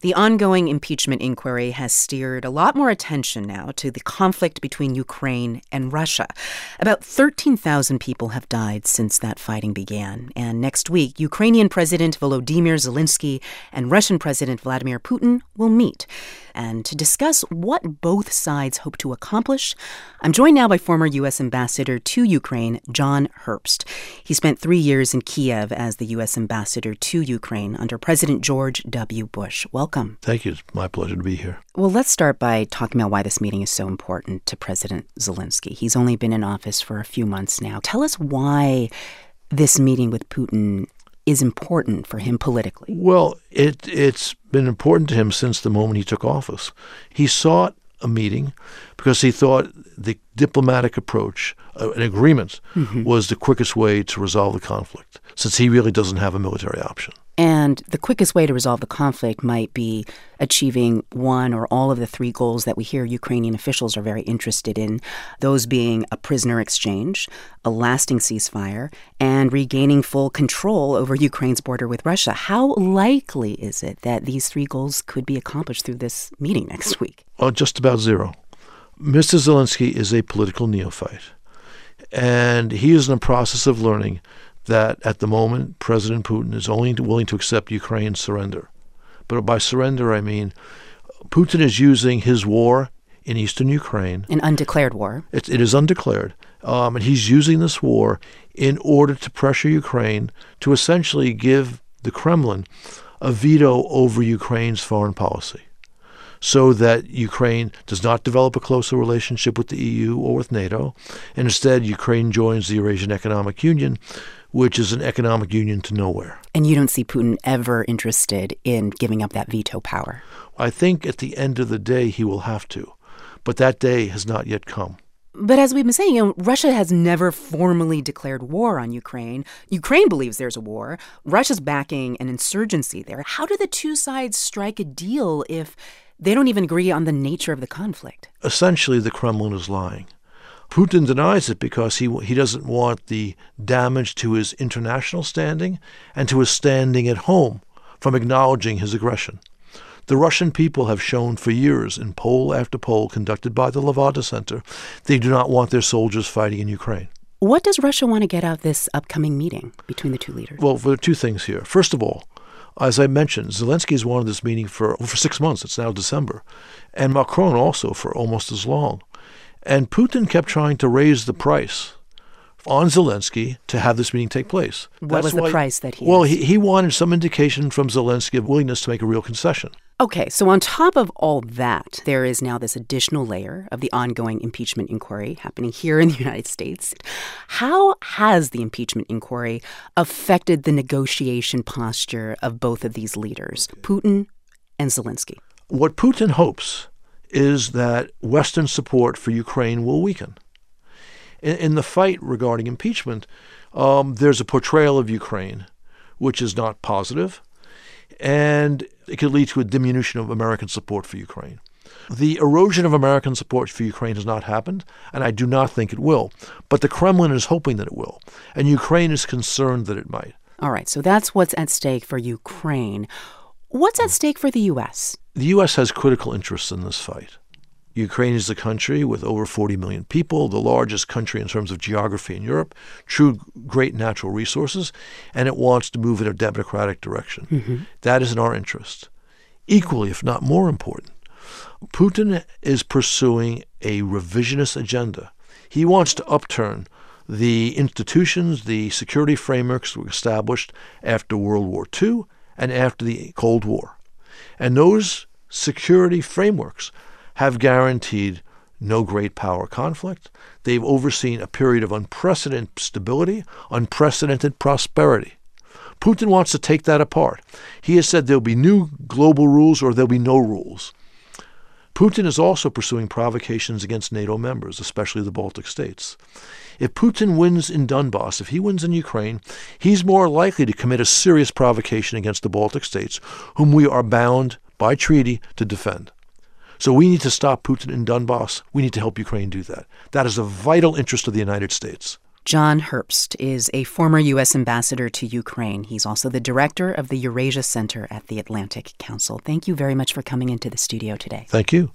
The ongoing impeachment inquiry has steered a lot more attention now to the conflict between Ukraine and Russia. About 13,000 people have died since that fighting began. And next week, Ukrainian President Volodymyr Zelensky and Russian President Vladimir Putin will meet. And to discuss what both sides hope to accomplish, I'm joined now by former U.S. Ambassador to Ukraine, John Herbst. He spent 3 years in Kiev as the U.S. Ambassador to Ukraine under President George W. Bush. Welcome. Thank you. It's my pleasure to be here. Well, let's start by talking about why this meeting is so important to President Zelensky. He's only been in office for a few months now. Tell us why this meeting with Putin is important for him politically. Well, it's been important to him since the moment he took office. He sought a meeting because he thought the diplomatic approach, an agreement, was the quickest way to resolve the conflict, since he really doesn't have a military option. And the quickest way to resolve the conflict might be achieving one or all of the three goals that we hear Ukrainian officials are very interested in, those being a prisoner exchange, a lasting ceasefire, and regaining full control over Ukraine's border with Russia. How likely is it that these three goals could be accomplished through this meeting next week? Well, just about zero. Mr. Zelensky is a political neophyte, and he is in the process of learning that at the moment, President Putin is only willing to accept Ukraine's surrender. But by surrender, I mean Putin is using his war in eastern Ukraine. An undeclared war. It is undeclared. And he's using this war in order to pressure Ukraine to essentially give the Kremlin a veto over Ukraine's foreign policy, so that Ukraine does not develop a closer relationship with the EU or with NATO, and instead Ukraine joins the Eurasian Economic Union, which is an economic union to nowhere. And you don't see Putin ever interested in giving up that veto power? I think at the end of the day he will have to, but that day has not yet come. But as we've been saying, Russia has never formally declared war on Ukraine. Ukraine believes there's a war. Russia's backing an insurgency there. How do the two sides strike a deal if they don't even agree on the nature of the conflict? Essentially, the Kremlin is lying. Putin denies it because he doesn't want the damage to his international standing and to his standing at home from acknowledging his aggression. The Russian people have shown for years in poll after poll conducted by the Levada Center they do not want their soldiers fighting in Ukraine. What does Russia want to get out of this upcoming meeting between the two leaders? Well, there are two things here. First of all, as I mentioned, Zelensky has wanted this meeting for 6 months. It's now December. And Macron also for almost as long. And Putin kept trying to raise the price on Zelensky to have this meeting take place. What was the price that he Well, asked? he wanted some indication from Zelensky of willingness to make a real concession. Okay, so on top of all that, there is now this additional layer of the ongoing impeachment inquiry happening here in the United States. How has the impeachment inquiry affected the negotiation posture of both of these leaders, Putin and Zelensky? What Putin hopes is that Western support for Ukraine will weaken. In the fight regarding impeachment, there's a portrayal of Ukraine which is not positive, and it could lead to a diminution of American support for Ukraine. The erosion of American support for Ukraine has not happened, and I do not think it will. But the Kremlin is hoping that it will, and Ukraine is concerned that it might. All right, so that's what's at stake for Ukraine. What's at stake for the U.S.? The U.S. has critical interests in this fight. Ukraine is a country with over 40 million people, the largest country in terms of geography in Europe, true great natural resources, and it wants to move in a democratic direction. That is in our interest. Equally, if not more important, Putin is pursuing a revisionist agenda. He wants to upturn the institutions, the security frameworks that were established after World War II and after the Cold War. And those security frameworks have guaranteed no great power conflict. They've overseen a period of unprecedented stability, unprecedented prosperity. Putin wants to take that apart. He has said there'll be new global rules or there'll be no rules. Putin is also pursuing provocations against NATO members, especially the Baltic states. If Putin wins in Donbass, if he wins in Ukraine, he's more likely to commit a serious provocation against the Baltic states, whom we are bound by treaty to defend. So we need to stop Putin in Donbass. We need to help Ukraine do that. That is a vital interest of the United States. John Herbst is a former U.S. ambassador to Ukraine. He's also the director of the Eurasia Center at the Atlantic Council. Thank you very much for coming into the studio today. Thank you.